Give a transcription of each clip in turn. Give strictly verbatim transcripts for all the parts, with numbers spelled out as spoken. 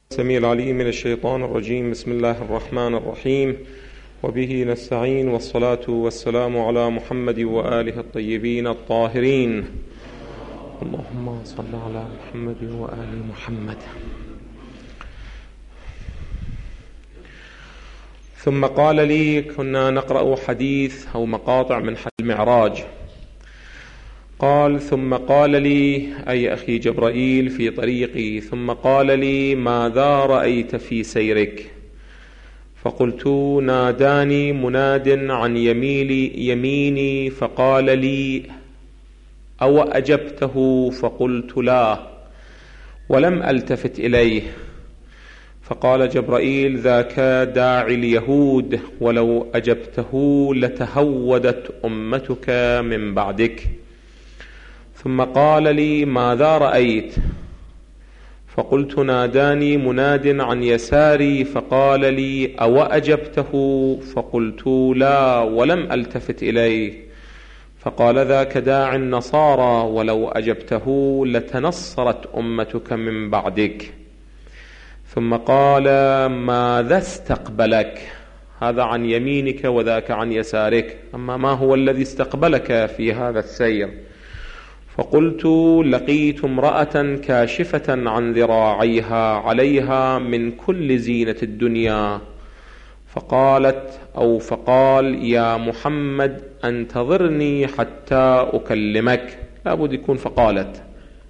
السميع العليم من الشيطان الرجيم. بسم الله الرحمن الرحيم، وبه نستعين، والصلاة والسلام على محمد وآله الطيبين الطاهرين. اللهم صل على محمد وآل محمد. ثم قال لي، كنا نقرأ حديث أو مقاطع من حديث المعراج، قال: ثم قال لي، أي أخي جبرائيل في طريقي، ثم قال لي: ماذا رأيت في سيرك؟ فقلت: ناداني مناد عن يميلي يميني فقال لي: أو أجبته؟ فقلت: لا، ولم ألتفت إليه. فقال جبرائيل: ذاك داعي اليهود، ولو أجبته لتهودت أمتك من بعدك. ثم قال لي: ماذا رأيت؟ فقلت: ناداني مناد عن يساري فقال لي: أو أجبته؟ فقلت: لا، ولم ألتفت إليه. فقال: ذاك داعي النصارى، ولو أجبته لتنصرت أمتك من بعدك. ثم قال: ماذا استقبلك؟ هذا عن يمينك وذاك عن يسارك، أما ما هو الذي استقبلك في هذا السير؟ فقلت: لقيت امرأة كاشفة عن ذراعيها، عليها من كل زينة الدنيا. فقالت أو فقال: يا محمد انتظرني حتى أكلمك. لابد يكون فقالت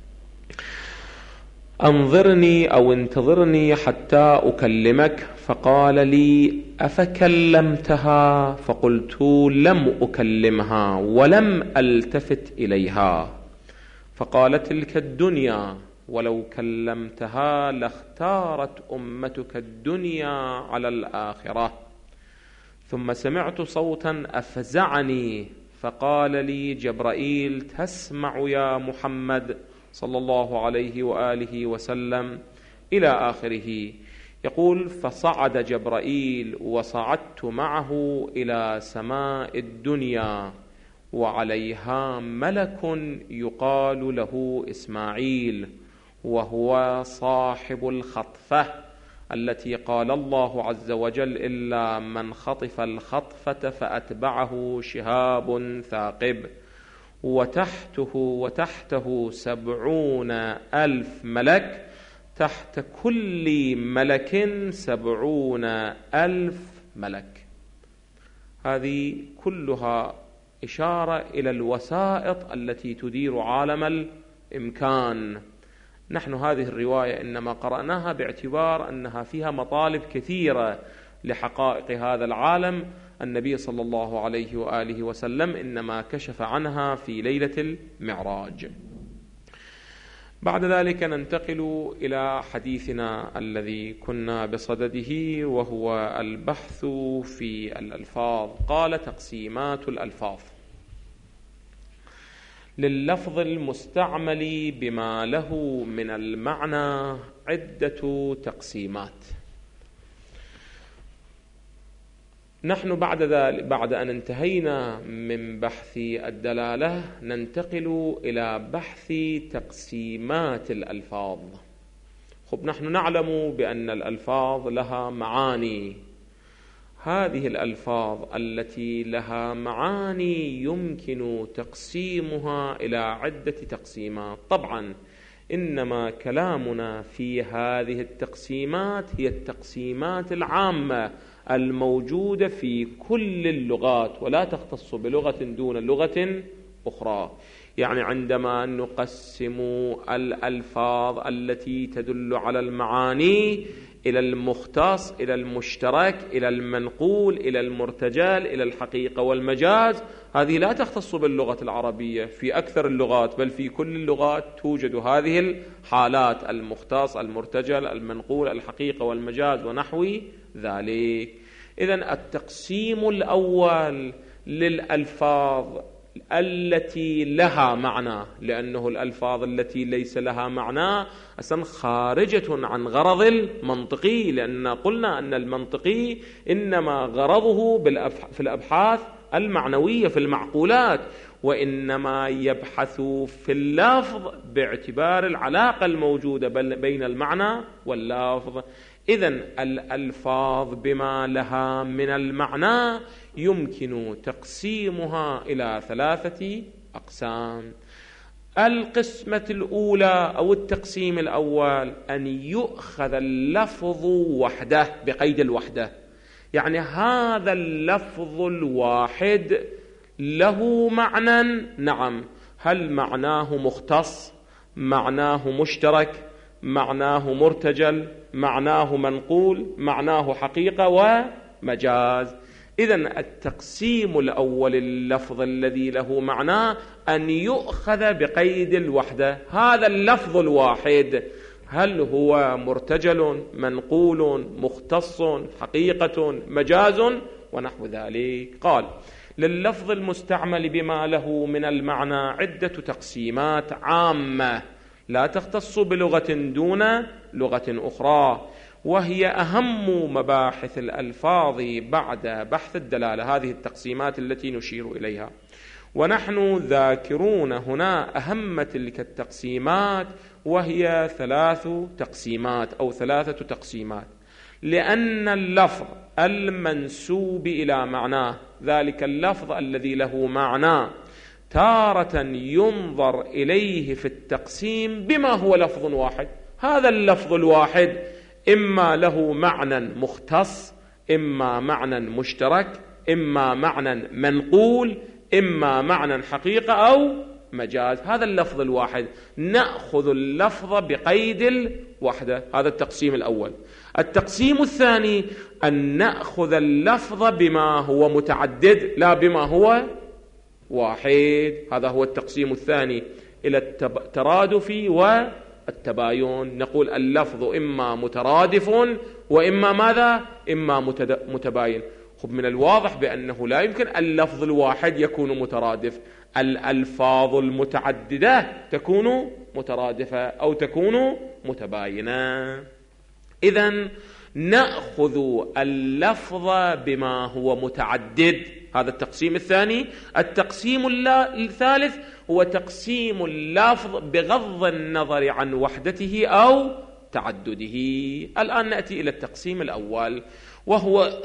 انظرني أو انتظرني حتى أكلمك. فقال لي: أفكلمتها؟ فقلت: لم أكلمها ولم ألتفت إليها. فقال: تلك الدنيا، ولو كلمتها لاختارت أمتك الدنيا على الآخرة. ثم سمعت صوتا أفزعني، فقال لي جبرائيل: تسمع يا محمد صلى الله عليه وآله وسلم، إلى آخره. يقول: فصعد جبرائيل وصعدت معه إلى سماء الدنيا، وعليها ملك يقال له إسماعيل، وهو صاحب الخطفة التي قال الله عز وجل: إلا من خطف الخطفة فأتبعه شهاب ثاقب. وتحته وتحته سبعون ألف ملك، تحت كل ملك سبعون ألف ملك. هذه كلها إشارة إلى الوسائط التي تدير عالم الإمكان. نحن هذه الرواية إنما قرأناها باعتبار أنها فيها مطالب كثيرة لحقائق هذا العالم. النبي صلى الله عليه وآله وسلم إنما كشف عنها في ليلة المعراج. بعد ذلك ننتقل إلى حديثنا الذي كنا بصدده، وهو البحث في الألفاظ. قال: تقسيمات الألفاظ. لللفظ المستعمل بما له من المعنى عدة تقسيمات. نحن بعد ذلك بعد أن انتهينا من بحث الدلالة ننتقل إلى بحث تقسيمات الألفاظ. خب، نحن نعلم بأن الألفاظ لها معاني. هذه الألفاظ التي لها معاني يمكن تقسيمها إلى عدة تقسيمات. طبعا إنما كلامنا في هذه التقسيمات هي التقسيمات العامة الموجودة في كل اللغات، ولا تختص بلغة دون لغة أخرى. يعني عندما نقسم الألفاظ التي تدل على المعاني إلى المختص، إلى المشترك، إلى المنقول، إلى المرتجل، إلى الحقيقة والمجاز، هذه لا تختص باللغة العربية. في أكثر اللغات، بل في كل اللغات، توجد هذه الحالات: المختص، المرتجل، المنقول، الحقيقة والمجاز ونحو ذلك. إذن التقسيم الأول للألفاظ التي لها معنى، لأنه الألفاظ التي ليس لها معنى أصلا خارجة عن غرض المنطقي، لأن قلنا أن المنطقي إنما غرضه في الأبحاث المعنوية في المعقولات، وإنما يبحث في اللفظ باعتبار العلاقة الموجودة بين المعنى واللفظ. إذن الألفاظ بما لها من المعنى يمكن تقسيمها إلى ثلاثة أقسام. القسمة الأولى أو التقسيم الأول أن يؤخذ اللفظ وحده بقيد الوحدة، يعني هذا اللفظ الواحد له معنى، نعم، هل معناه مختص، معناه مشترك، معناه مرتجل، معناه منقول، معناه حقيقة ومجاز. إذن التقسيم الأول اللفظ الذي له معنى أن يؤخذ بقيد الوحدة، هذا اللفظ الواحد هل هو مرتجل، منقول، مختص، حقيقة، مجاز ونحو ذلك. قال لللفظ المستعمل بما له من المعنى عدة تقسيمات عامة لا تختص بلغة دون لغة أخرى، وهي أهم مباحث الألفاظ بعد بحث الدلالة. هذه التقسيمات التي نشير إليها، ونحن ذاكرون هنا أهم تلك التقسيمات، وهي ثلاث تقسيمات أو ثلاثة تقسيمات. لأن اللفظ المنسوب إلى معناه، ذلك اللفظ الذي له معنى، تارة ينظر إليه في التقسيم بما هو لفظ واحد. هذا اللفظ الواحد إما له معنى مختص، إما معنى مشترك، إما معنى منقول، إما معنى حقيقة أو مجاز. هذا اللفظ الواحد نأخذ اللفظ بقيد الوحدة، هذا التقسيم الأول. التقسيم الثاني أن نأخذ اللفظ بما هو متعدد لا بما هو واحد، هذا هو التقسيم الثاني إلى الترادف والتباين. نقول اللفظ إما مترادف وإما ماذا؟ إما متباين. خب من الواضح بأنه لا يمكن اللفظ الواحد يكون مترادف، الألفاظ المتعددة تكون مترادفة أو تكون متباينة. إذن نأخذ اللفظ بما هو متعدد، هذا التقسيم الثاني. التقسيم الثالث هو تقسيم اللفظ بغض النظر عن وحدته أو تعدده. الآن نأتي إلى التقسيم الأول، وهو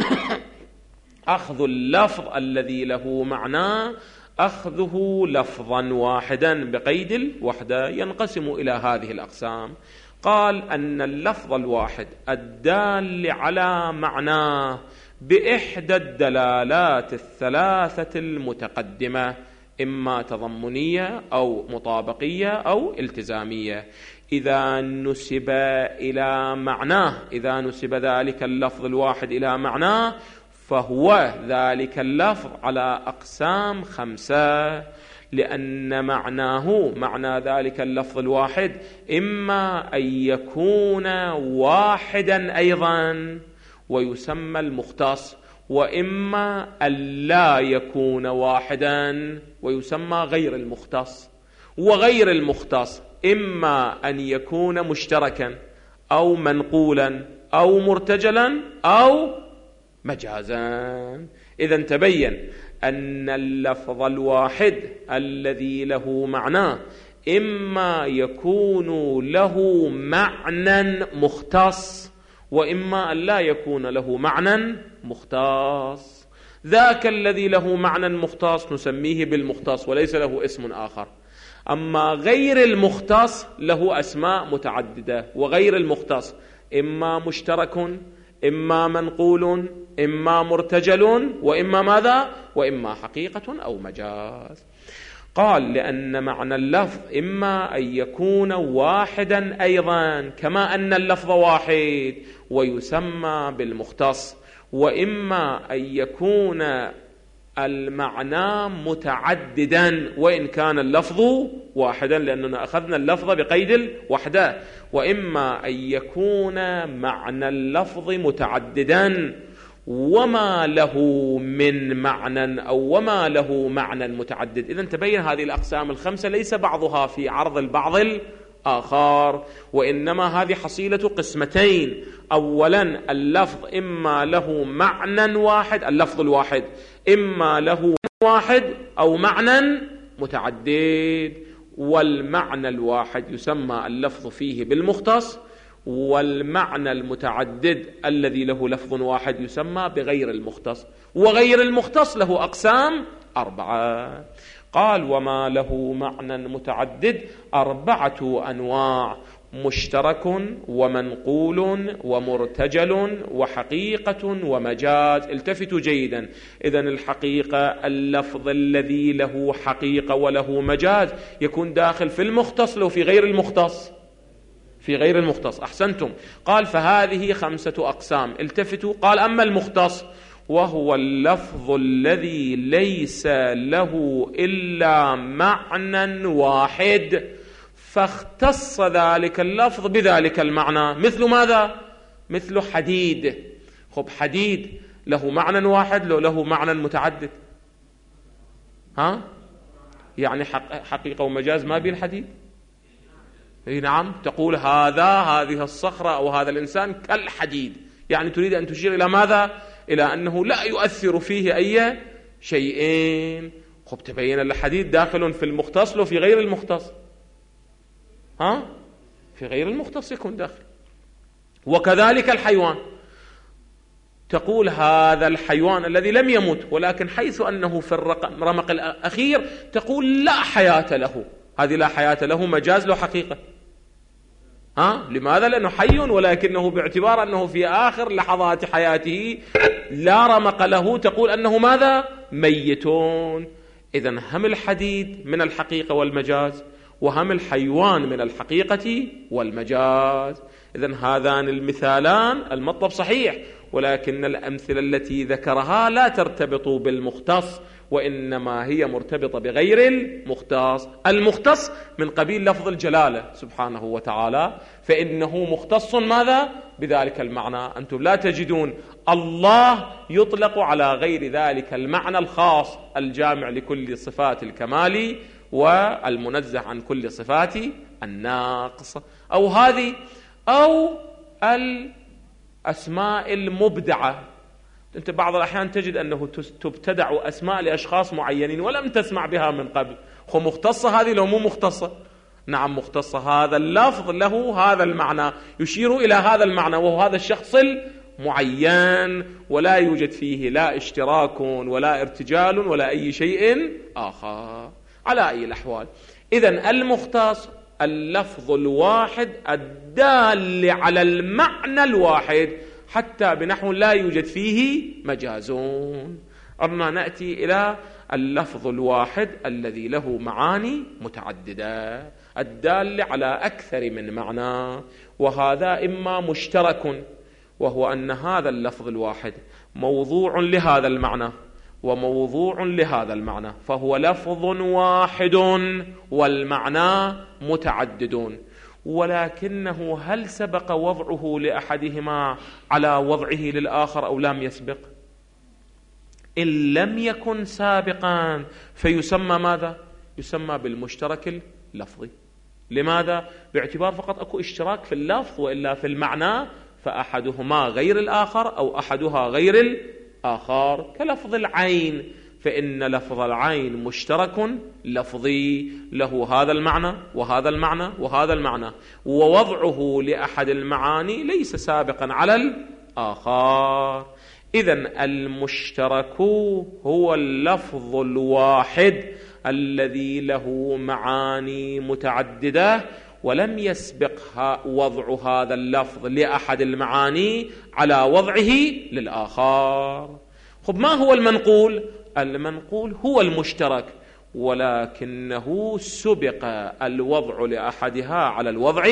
أخذ اللفظ الذي له معنى، أخذه لفظا واحدا بقيد الوحدة. ينقسم إلى هذه الأقسام. قال أن اللفظ الواحد الدال على معناه بإحدى الدلالات الثلاثة المتقدمة، إما تضمنية أو مطابقية أو التزامية، إذا نسب إلى معناه، إذا نسب ذلك اللفظ الواحد إلى معناه فهو ذلك اللفظ على أقسام خمسة. لأن معناه، معنى ذلك اللفظ الواحد، إما أن يكون واحدا أيضا ويسمى المختص، وإما أن لا يكون واحدا ويسمى غير المختص. وغير المختص إما أن يكون مشتركا أو منقولا أو مرتجلا أو مجازا. إذن تبين أن اللفظ الواحد الذي له معنى إما يكون له معنى مختص، وإما أن لا يكون له معنى مختص. ذاك الذي له معنى مختص نسميه بالمختص وليس له اسم آخر. أما غير المختص له أسماء متعددة، وغير المختص إما مشترك، إما منقول، إما مرتجل، وإما ماذا؟ وإما حقيقة أو مجاز. قال لأن معنى اللفظ إما أن يكون واحدا أيضا كما أن اللفظ واحد ويسمى بالمختص، وإما أن يكون المعنى متعددا وإن كان اللفظ واحدا، لأننا أخذنا اللفظ بقيد الوحدة. وإما أن يكون معنى اللفظ متعددا وما له من معنى أو وما له معنى متعدد. إذن تبين هذه الأقسام الخمسة ليس بعضها في عرض البعض آخر، وإنما هذه حصيلة قسمتين. أولا اللفظ إما له معنى واحد، اللفظ الواحد إما له واحد أو معنى متعدد، والمعنى الواحد يسمى اللفظ فيه بالمختص، والمعنى المتعدد الذي له لفظ واحد يسمى بغير المختص، وغير المختص له أقسام أربعة. قال وما له معنى متعدد أربعة أنواع: مشترك ومنقول ومرتجل وحقيقة ومجاز. التفتوا جيدا، إذن الحقيقة اللفظ الذي له حقيقة وله مجاز يكون داخل في المختص لو في غير المختص، في غير المختص. أحسنتم. قال فهذه خمسة أقسام. التفتوا، قال أما المختص وهو اللفظ الذي ليس له إلا معنى واحد فاختص ذلك اللفظ بذلك المعنى. مثل ماذا؟ مثل حديد. خب حديد له معنى واحد لو له معنى متعدد؟ ها؟ يعني حقيقة ومجاز ما بين حديد؟ اي نعم. تقول هذا هذه الصخرة أو هذا الإنسان كالحديد، يعني تريد أن تشير إلى ماذا؟ إلى أنه لا يؤثر فيه أي شيئين. خب تبين الحديد داخل في المختص لو في غير المختص؟ ها؟ في غير المختص يكون داخل. وكذلك الحيوان، تقول هذا الحيوان الذي لم يمت ولكن حيث أنه في الرمق الأخير تقول لا حياة له، هذه لا حياة له مجاز له حقيقة. ها؟ لماذا؟ لأنه حي ولكنه باعتبار أنه في آخر لحظات حياته لا رمق له تقول أنه ماذا؟ ميتون. إذن هم الحديد من الحقيقة والمجاز، وهم الحيوان من الحقيقة والمجاز. إذن هذان المثالان المطلب صحيح، ولكن الأمثلة التي ذكرها لا ترتبط بالمختص، وإنما هي مرتبطة بغير المختص. المختص من قبيل لفظ الجلالة سبحانه وتعالى، فإنه مختص ماذا؟ بذلك المعنى. أنتم لا تجدون الله يطلق على غير ذلك المعنى الخاص الجامع لكل صفات الكمال والمنزه عن كل صفات الناقص، أو هذه أو الأسماء المبدعة. أنت بعض الأحيان تجد أنه تبتدع أسماء لأشخاص معينين ولم تسمع بها من قبل. خو مختصة هذه لو مو مختصة؟ نعم مختصة. هذا اللفظ له هذا المعنى يشير إلى هذا المعنى، وهو هذا الشخص المعين، ولا يوجد فيه لا اشتراك ولا ارتجال ولا أي شيء آخر على أي الأحوال. إذن المختص اللفظ الواحد الدال على المعنى الواحد، حتى بنحو لا يوجد فيه مجازون. أرنا نأتي إلى اللفظ الواحد الذي له معاني متعددة الدال على أكثر من معنى، وهذا إما مشترك وهو أن هذا اللفظ الواحد موضوع لهذا المعنى وموضوع لهذا المعنى، فهو لفظ واحد والمعنى متعددون. ولكنه هل سبق وضعه لأحدهما على وضعه للآخر أو لم يسبق؟ إن لم يكن سابقا فيسمى ماذا؟ يسمى بالمشترك اللفظي. لماذا؟ باعتبار فقط أكو اشتراك في اللفظ، وإلا في المعنى فأحدهما غير الآخر أو أحدها غير الآخر. كلفظ العين، فإن لفظ العين مشترك لفظي له هذا المعنى وهذا المعنى وهذا المعنى، ووضعه لأحد المعاني ليس سابقا على الآخر. إذن المشترك هو اللفظ الواحد الذي له معاني متعددة ولم يسبقها وضع هذا اللفظ لأحد المعاني على وضعه للآخر. خب ما هو المنقول؟ المنقول هو المشترك ولكنه سبق الوضع لأحدها على الوضع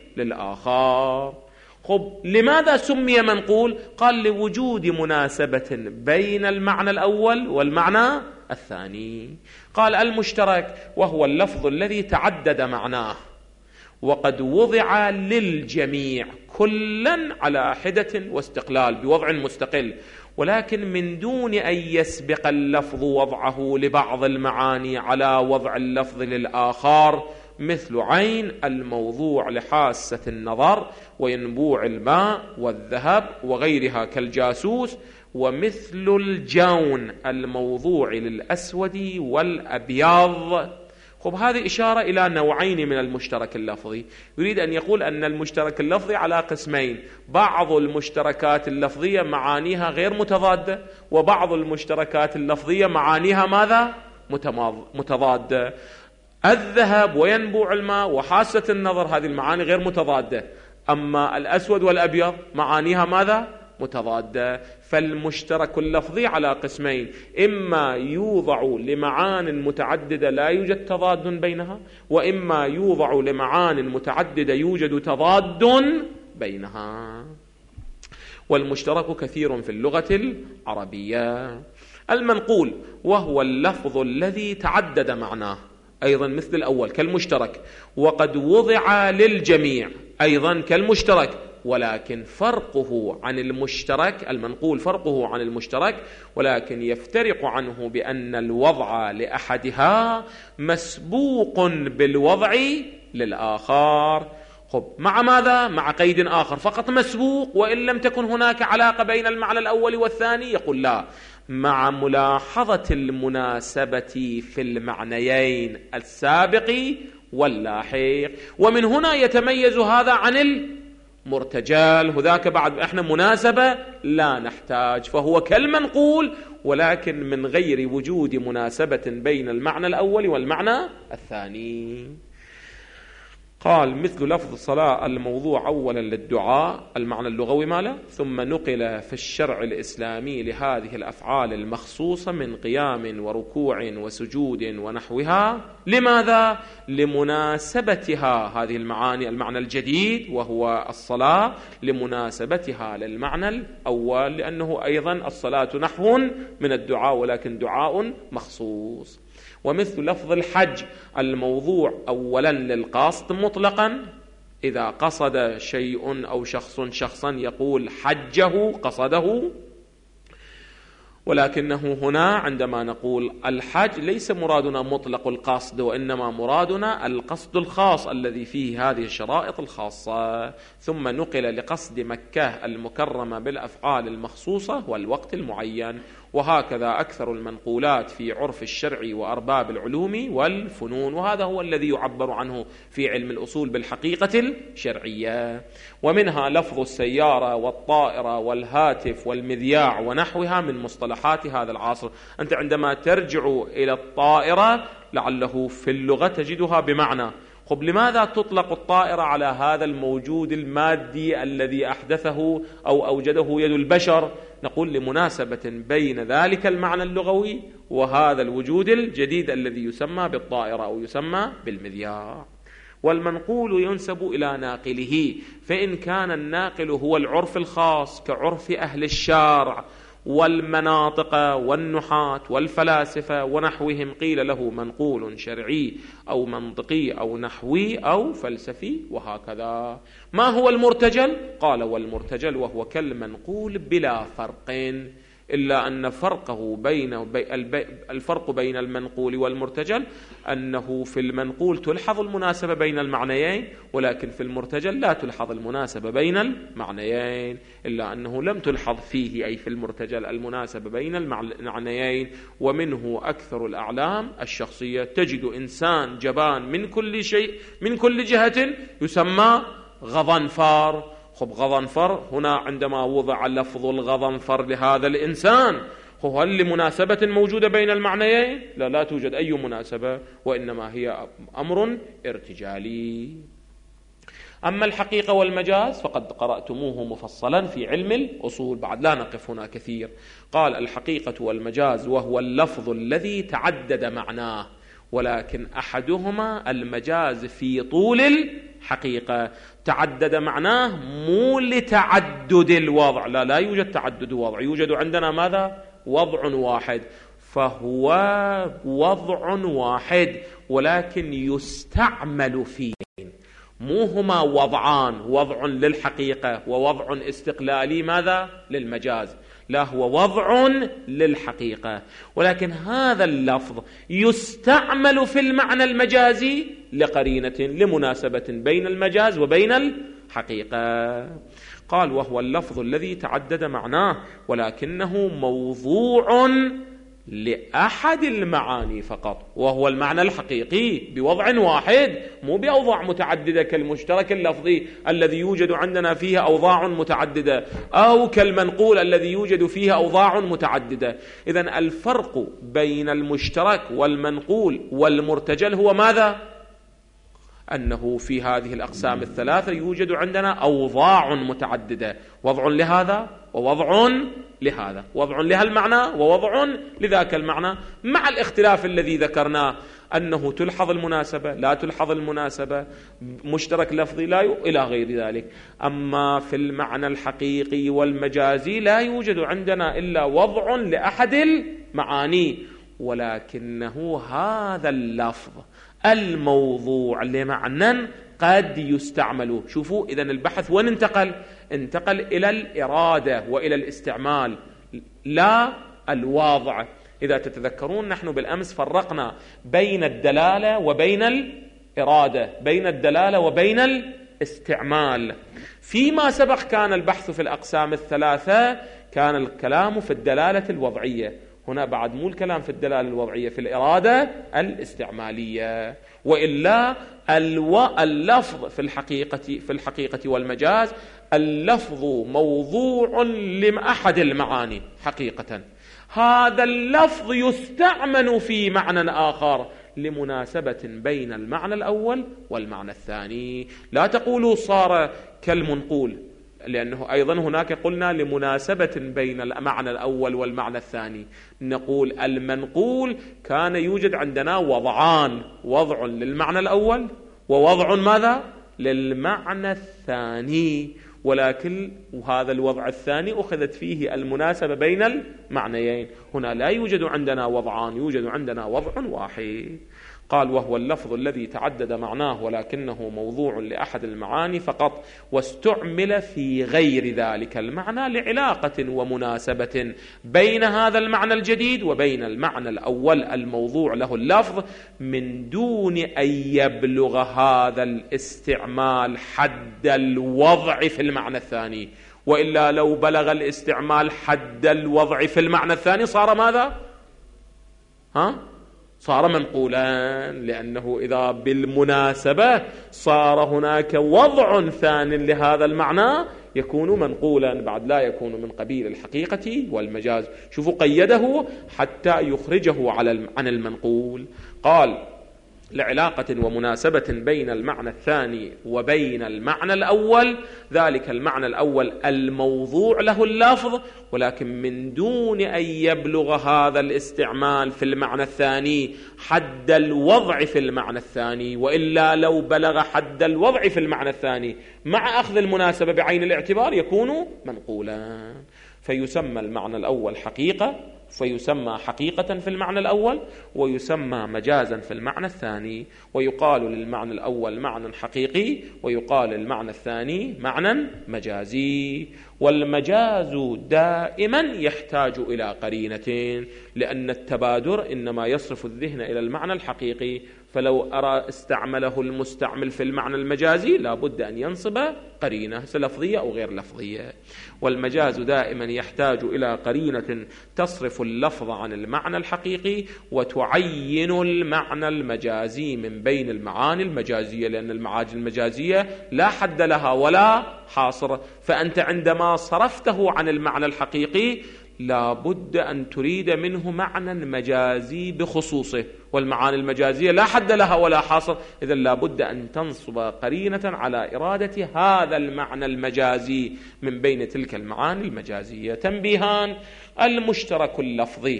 للآخر. خب لماذا سمي منقول؟ قال لوجود مناسبة بين المعنى الأول والمعنى الثاني. قال المشترك وهو اللفظ الذي تعدد معناه وقد وضع للجميع كلا على حدة واستقلال بوضع مستقل، ولكن من دون أن يسبق اللفظ وضعه لبعض المعاني على وضع اللفظ للآخر، مثل عين الموضوع لحاسة النظر وينبوع الماء والذهب وغيرها كالجاسوس، ومثل الجون الموضوع للأسود والأبيض. خب هذه إشارة إلى نوعين من المشترك اللفظي. يريد أن يقول أن المشترك اللفظي على قسمين: بعض المشتركات اللفظية معانيها غير متضادة، وبعض المشتركات اللفظية معانيها ماذا؟ متضادة. الذهب وينبوع الماء وحاسة النظر هذه المعاني غير متضادة، أما الأسود والأبيض معانيها ماذا؟ متضادة. فالمشترك اللفظي على قسمين: إما يوضع لمعان متعددة لا يوجد تضاد بينها، وإما يوضع لمعان متعددة يوجد تضاد بينها. والمشترك كثير في اللغة العربية. المنقول وهو اللفظ الذي تعدد معناه، أيضا مثل الأول كالمشترك، وقد وضع للجميع أيضا كالمشترك، ولكن فرقه عن المشترك المنقول فرقه عن المشترك ولكن يفترق عنه بأن الوضع لأحدها مسبوق بالوضع للآخر. خب مع ماذا؟ مع قيد آخر، فقط مسبوق، وإن لم تكن هناك علاقة بين المعنى الأول والثاني يقول لا، مع ملاحظة المناسبة في المعنيين السابق واللاحق. ومن هنا يتميز هذا عن المرتجل. هذاك بعد احنا مناسبة لا نحتاج، فهو كالمنقول ولكن من غير وجود مناسبة بين المعنى الأول والمعنى الثاني. قال مثل لفظ الصلاة الموضوع أولا للدعاء، المعنى اللغوي ماله، ثم نقل في الشرع الإسلامي لهذه الأفعال المخصوصة من قيام وركوع وسجود ونحوها. لماذا؟ لمناسبتها هذه المعاني، المعنى الجديد وهو الصلاة، لمناسبتها للمعنى الأول، لأنه أيضا الصلاة نحو من الدعاء ولكن دعاء مخصوص. ومثل لفظ الحج الموضوع أولا للقصد مطلقا، إذا قصد شيء أو شخص شخصا يقول حجه قصده، ولكنه هنا عندما نقول الحج ليس مرادنا مطلق القصد، وإنما مرادنا القصد الخاص الذي فيه هذه الشرائط الخاصة. ثم نقل لقصد مكة المكرمة بالأفعال المخصوصة والوقت المعين. وهكذا أكثر المنقولات في عرف الشرع وأرباب العلوم والفنون، وهذا هو الذي يعبر عنه في علم الأصول بالحقيقة الشرعية. ومنها لفظ السيارة والطائرة والهاتف والمذياع ونحوها من مصطلحات هذا العصر. أنت عندما ترجع إلى الطائرة لعله في اللغة تجدها بمعنى. خب لماذا تطلق الطائرة على هذا الموجود المادي الذي أحدثه أو أوجده يد البشر؟ نقول لمناسبة بين ذلك المعنى اللغوي وهذا الوجود الجديد الذي يسمى بالطائرة أو يسمى بالمذياع. والمنقول ينسب إلى ناقله، فإن كان الناقل هو العرف الخاص كعرف أهل الشارع والمناطق والنحاة والفلاسفة ونحوهم قيل له منقول شرعي أو منطقي أو نحوي أو فلسفي وهكذا. ما هو المرتجل؟ قال والمرتجل وهو كالمنقول بلا فرق، إلا أن فرقه بين الفرق بين المنقول والمرتجل أنه في المنقول تلحظ المناسبة بين المعنيين، ولكن في المرتجل لا تلحظ المناسبة بين المعنيين، إلا أنه لم تلحظ فيه أي في المرتجل المناسبة بين المعنيين. ومنه أكثر الأعلام الشخصية، تجد إنسان جبان من كل شيء من كل جهة يسمى غضنفر. خب غضنفر هنا عندما وضع لفظ الغضنفر لهذا الإنسان هو هل لمناسبة موجودة بين المعنيين؟ لا، لا توجد أي مناسبة، وإنما هي أمر ارتجالي. أما الحقيقة والمجاز فقد قرأتموه مفصلا في علم الأصول، بعد لا نقف هنا كثير. قال الحقيقة والمجاز وهو اللفظ الذي تعدد معناه، ولكن أحدهما المجاز في طول الحقيقة. تعدد معناه مو لتعدد الوضع، لا لا يوجد تعدد وضع، يوجد عندنا ماذا؟ وضع واحد، فهو وضع واحد ولكن يستعمل فيه، مو هما وضعان، وضع للحقيقة ووضع استقلالي ماذا؟ للمجاز. لا هو وضع للحقيقة، ولكن هذا اللفظ يستعمل في المعنى المجازي لقرينة لمناسبة بين المجاز وبين الحقيقة. قال وهو اللفظ الذي تعدد معناه ولكنه موضوع لأحد المعاني فقط، وهو المعنى الحقيقي بوضع واحد، مو بأوضاع متعددة كالمشترك اللفظي الذي يوجد عندنا فيه أوضاع متعددة، أو كالمنقول الذي يوجد فيه أوضاع متعددة. إذن الفرق بين المشترك والمنقول والمرتجل هو ماذا؟ أنه في هذه الأقسام الثلاثة يوجد عندنا أوضاع متعددة، وضع لهذا ووضع لهذا، وضع لها المعنى ووضع لذاك المعنى، مع الاختلاف الذي ذكرناه أنه تلحظ المناسبة لا تلحظ المناسبة، مشترك لفظي لا ي... إلى غير ذلك. أما في المعنى الحقيقي والمجازي لا يوجد عندنا إلا وضع لأحد المعاني، ولكنه هذا اللفظ الموضوع لمعنى قد يستعمل. شوفوا إذن البحث وين انتقل؟ انتقل إلى الإرادة وإلى الاستعمال لا الواضع. إذا تتذكرون نحن بالأمس فرقنا بين الدلالة وبين الإرادة، بين الدلالة وبين الاستعمال. فيما سبق كان البحث في الأقسام الثلاثة كان الكلام في الدلالة الوضعية، هنا بعد مو الكلام في الدلالة الوضعية، في الإرادة الاستعمالية. وإلا الو... اللفظ في الحقيقة في الحقيقة والمجاز اللفظ موضوع لأحد المعاني حقيقة، هذا اللفظ يستعمل في معنى آخر لمناسبة بين المعنى الأول والمعنى الثاني. لا تقولوا صار كالمنقول، لأنه أيضا هناك قلنا لمناسبة بين المعنى الأول والمعنى الثاني. نقول المنقول كان يوجد عندنا وضعان، وضع للمعنى الأول ووضع ماذا؟ للمعنى الثاني، ولكن وهذا الوضع الثاني أخذت فيه المناسبة بين المعنيين. هنا لا يوجد عندنا وضعان، يوجد عندنا وضع واحد. قال وهو اللفظ الذي تعدد معناه ولكنه موضوع لأحد المعاني فقط، واستعمل في غير ذلك المعنى لعلاقة ومناسبة بين هذا المعنى الجديد وبين المعنى الأول الموضوع له اللفظ، من دون أن يبلغ هذا الاستعمال حد الوضع في المعنى الثاني. وإلا لو بلغ الاستعمال حد الوضع في المعنى الثاني صار ماذا؟ ها؟ صار منقولا، لأنه إذا بالمناسبة صار هناك وضع ثاني لهذا المعنى يكون منقولا، بعد لا يكون من قبيل الحقيقة والمجاز. شوفوا قيده حتى يخرجه على عن المنقول. قال لعلاقة ومناسبة بين المعنى الثاني وبين المعنى الأول، ذلك المعنى الأول الموضوع له اللفظ، ولكن من دون أن يبلغ هذا الاستعمال في المعنى الثاني حد الوضع في المعنى الثاني. وإلا لو بلغ حد الوضع في المعنى الثاني مع أخذ المناسبة بعين الاعتبار يكون منقولا. فيسمى المعنى الأول حقيقة، فيسمى حقيقة في المعنى الأول، ويسمى مجازا في المعنى الثاني. ويقال للمعنى الأول معنى حقيقي، ويقال للمعنى الثاني معنى مجازي. والمجاز دائما يحتاج إلى قرينة، لأن التبادر إنما يصرف الذهن إلى المعنى الحقيقي، فلو أرى استعمله المستعمل في المعنى المجازي لابد أن ينصب قرينة لفظية أو غير لفظية. والمجاز دائما يحتاج إلى قرينة تصرف اللفظ عن المعنى الحقيقي وتعين المعنى المجازي من بين المعاني المجازية، لأن المعاني المجازية لا حد لها ولا حاصر. فأنت عندما صرفته عن المعنى الحقيقي لابد أن تريد منه معنى مجازي بخصوصه، والمعاني المجازية لا حد لها ولا حاصر، إذن لابد أن تنصب قرينة على إرادة هذا المعنى المجازي من بين تلك المعاني المجازية. تنبيهان: المشترك اللفظي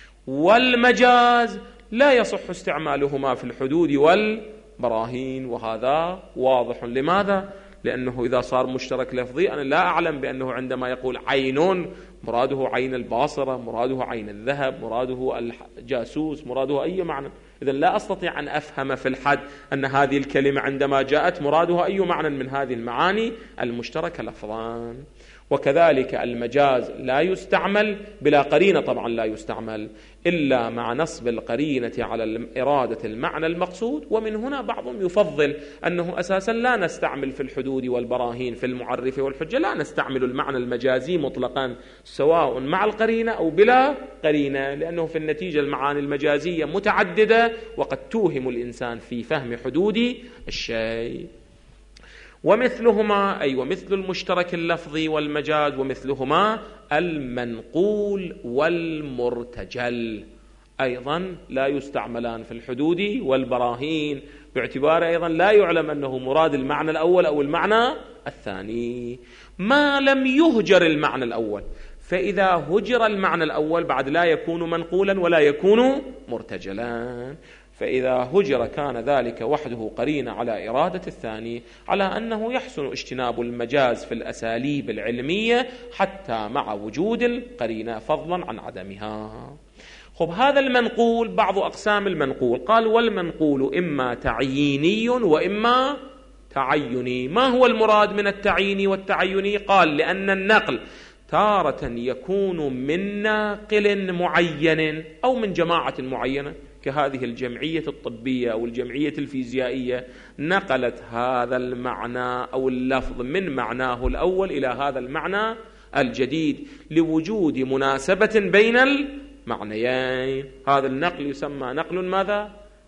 والمجاز لا يصح استعمالهما في الحدود والبراهين، وهذا واضح. لماذا؟ لأنه إذا صار مشترك لفظي أنا لا أعلم بأنه عندما يقول عين مراده عين الباصرة، مراده عين الذهب، مراده الجاسوس، مراده أي معنى. إذن لا أستطيع أن أفهم في الحد أن هذه الكلمة عندما جاءت مرادها أي معنى من هذه المعاني المشتركة لفظان. وكذلك المجاز لا يستعمل بلا قرينة، طبعا لا يستعمل إلا مع نصب القرينة على إرادة المعنى المقصود. ومن هنا بعضهم يفضل أنه أساسا لا نستعمل في الحدود والبراهين في المعرف والحجة، لا نستعمل المعنى المجازي مطلقا سواء مع القرينة أو بلا قرينة، لأنه في النتيجة المعاني المجازية متعددة وقد توهم الإنسان في فهم حدود الشيء. ومثلهما أي ومثل المشترك اللفظي والمجاز ومثلهما المنقول والمرتجل أيضا لا يستعملان في الحدود والبراهين، باعتبار أيضا لا يعلم أنه مراد المعنى الأول أو المعنى الثاني ما لم يهجر المعنى الأول. فإذا هجر المعنى الأول بعد لا يكون منقولا ولا يكون مرتجلا، فإذا هجر كان ذلك وحده قرينة على إرادة الثاني، على أنه يحسن اجتناب المجاز في الأساليب العلمية حتى مع وجود القرينة فضلا عن عدمها. خب هذا المنقول بعض أقسام المنقول، قال والمنقول إما تعييني وإما تعيني. ما هو المراد من التعييني والتعيني؟ قال لأن النقل تارة يكون من ناقل معين أو من جماعة معينة، كهذه الجمعية الطبية أو الجمعية الفيزيائية نقلت هذا المعنى أو اللفظ من معناه الأول إلى هذا المعنى الجديد لوجود مناسبة بين المعنيين. هذا النقل يسمى نقل ماذا؟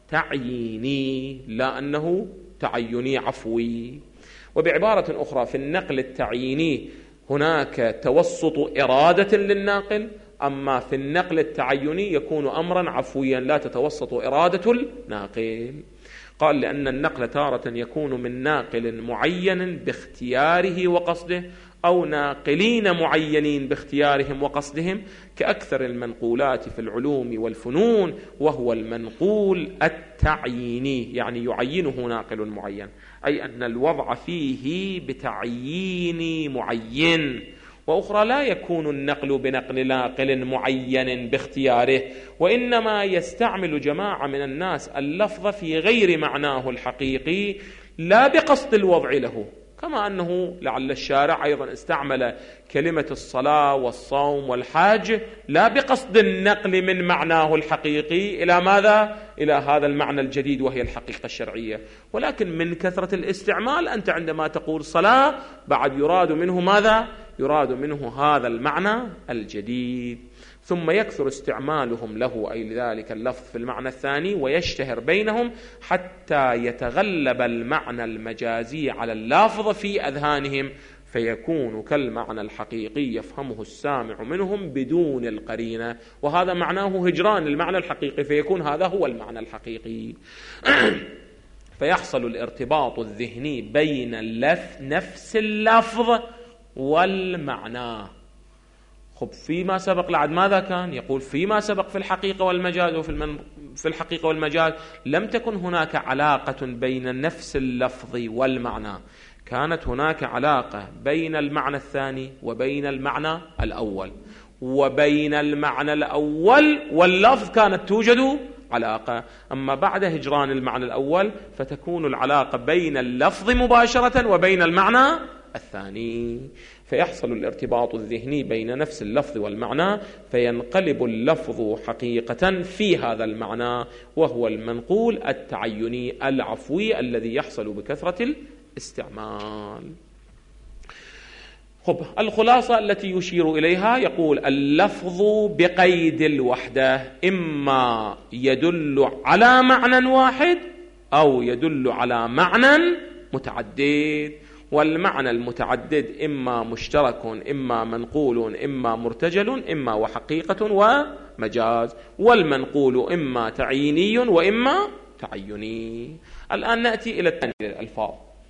تعييني، لا أنه تعيني عفوي. وبعبارة أخرى في النقل التعييني هناك توسط إرادة للناقل، أما في النقل التعيني يكون أمرا عفويا لا تتوسط إرادة الناقل. قال لأن النقل تارة يكون من ناقل معين باختياره وقصده أو ناقلين معينين باختيارهم وقصدهم، كأكثر المنقولات في العلوم والفنون، وهو المنقول التعييني، يعني يعينه ناقل معين، أي أن الوضع فيه بتعيين معين. وأخرى لا يكون النقل بنقل ناقل معين باختياره، وإنما يستعمل جماعة من الناس اللفظ في غير معناه الحقيقي لا بقصد الوضع له، كما أنه لعل الشارع أيضا استعمل كلمة الصلاة والصوم والحاج لا بقصد النقل من معناه الحقيقي إلى ماذا؟ إلى هذا المعنى الجديد وهي الحقيقة الشرعية، ولكن من كثرة الاستعمال أنت عندما تقول صلاة بعد يراد منه ماذا؟ يراد منه هذا المعنى الجديد. ثم يكثر استعمالهم له أي لذلك اللفظ في المعنى الثاني ويشتهر بينهم حتى يتغلب المعنى المجازي على اللافظ في أذهانهم، فيكون كالمعنى الحقيقي يفهمه السامع منهم بدون القرينة، وهذا معناه هجران المعنى الحقيقي، فيكون هذا هو المعنى الحقيقي. فيحصل الارتباط الذهني بين اللف نفس اللفظ والمعنى. خب فيما سبق لعد ماذا كان؟ يقول فيما سبق في الحقيقة والمجاز، وفي المن... في الحقيقة والمجاز لم تكن هناك علاقة بين نفس اللفظ والمعنى، كانت هناك علاقة بين المعنى الثاني وبين المعنى الأول، وبين المعنى الأول واللفظ كانت توجد علاقة. أما بعد هجران المعنى الأول فتكون العلاقة بين اللفظ مباشرة وبين المعنى الثاني، فيحصل الارتباط الذهني بين نفس اللفظ والمعنى، فينقلب اللفظ حقيقة في هذا المعنى، وهو المنقول التعيني العفوي الذي يحصل بكثرة الاستعمال. خب الخلاصة التي يشير إليها، يقول اللفظ بقيد الوحدة إما يدل على معنى واحد أو يدل على معنى متعدد، والمعنى المتعدد إما مشترك إما منقول إما مرتجل إما وحقيقة ومجاز، والمنقول إما تعييني وإما تعيني. الآن نأتي إلى الثاني الألفاظ،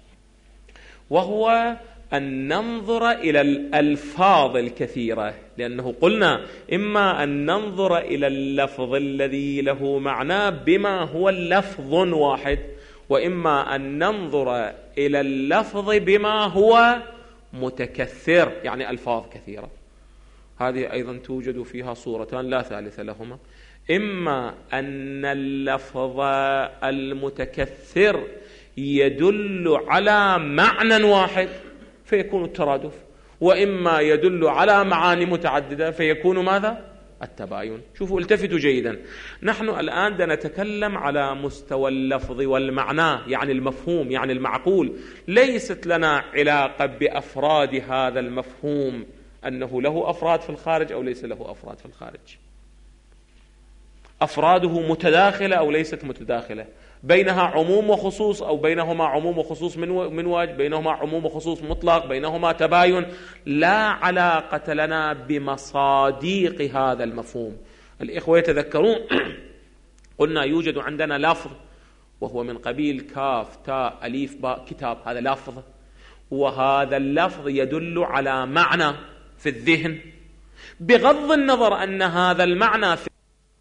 وهو أن ننظر إلى الألفاظ الكثيرة، لأنه قلنا إما أن ننظر إلى اللفظ الذي له معنى بما هو اللفظ واحد، وإما أن ننظر إلى اللفظ بما هو متكثر، يعني ألفاظ كثيرة. هذه أيضا توجد فيها صورتان لا ثالث لهما، إما أن اللفظ المتكثر يدل على معنى واحد فيكون الترادف، وإما يدل على معاني متعددة فيكون ماذا؟ التباين. شوفوا التفتوا جيدا، نحن الآن نتكلم على مستوى اللفظ والمعنى، يعني المفهوم، يعني المعقول. ليست لنا علاقة بأفراد هذا المفهوم، أنه له أفراد في الخارج أو ليس له أفراد في الخارج، أفراده متداخلة أو ليست متداخلة، بينها عموم وخصوص أو بينهما عموم وخصوص من من وجه، بينهما عموم وخصوص مطلق، بينهما تباين. لا علاقة لنا بمصاديق هذا المفهوم. الإخوة يتذكرون قلنا يوجد عندنا لفظ وهو من قبيل كاف تاء أليف باء كتاب، هذا لفظ، وهذا اللفظ يدل على معنى في الذهن، بغض النظر أن هذا المعنى في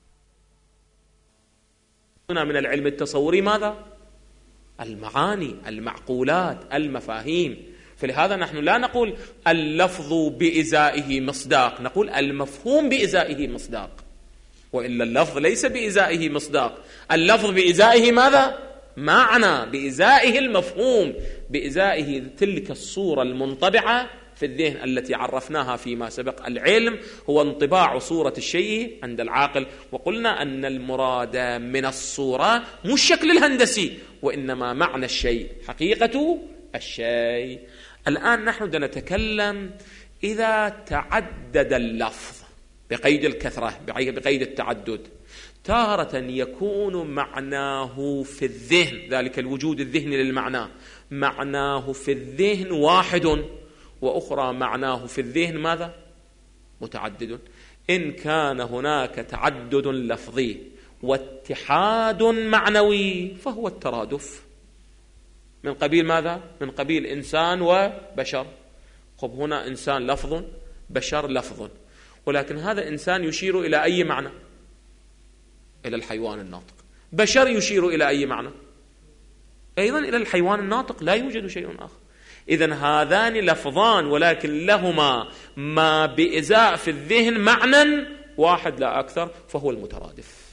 من العلم التصوري ماذا؟ المعاني، المعقولات، المفاهيم. فلهذا نحن لا نقول اللفظ بإزائه مصداق، نقول المفهوم بإزائه مصداق، وإلا اللفظ ليس بإزائه مصداق. اللفظ بإزائه ماذا؟ معنى، بإزائه المفهوم، بإزائه تلك الصورة المنطبعة في الذهن التي عرفناها فيما سبق. العلم هو انطباع صورة الشيء عند العاقل، وقلنا أن المراد من الصورة مو الشكل الهندسي، وإنما معنى الشيء، حقيقة الشيء. الآن نحن نتكلم إذا تعدد اللفظ بقيد الكثرة، بقيد التعدد، تارة يكون معناه في الذهن، ذلك الوجود الذهني للمعنى، معناه في الذهن واحد، وأخرى معناه في الذهن ماذا؟ متعدد. إن كان هناك تعدد لفظي واتحاد معنوي فهو الترادف. من قبيل ماذا؟ من قبيل إنسان وبشر. خب هنا إنسان لفظ، بشر لفظ، ولكن هذا إنسان يشير إلى أي معنى؟ إلى الحيوان الناطق. بشر يشير إلى أي معنى؟ أيضا إلى الحيوان الناطق، لا يوجد شيء آخر. إذن هذان لفظان ولكن لهما ما بإزاء في الذهن معنى واحد لا أكثر، فهو المترادف.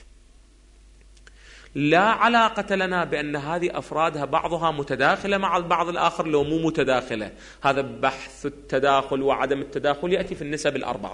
لا علاقة لنا بأن هذه أفرادها بعضها متداخلة مع البعض الآخر لو مو متداخلة. هذا بحث التداخل وعدم التداخل يأتي في النسب الأربعة.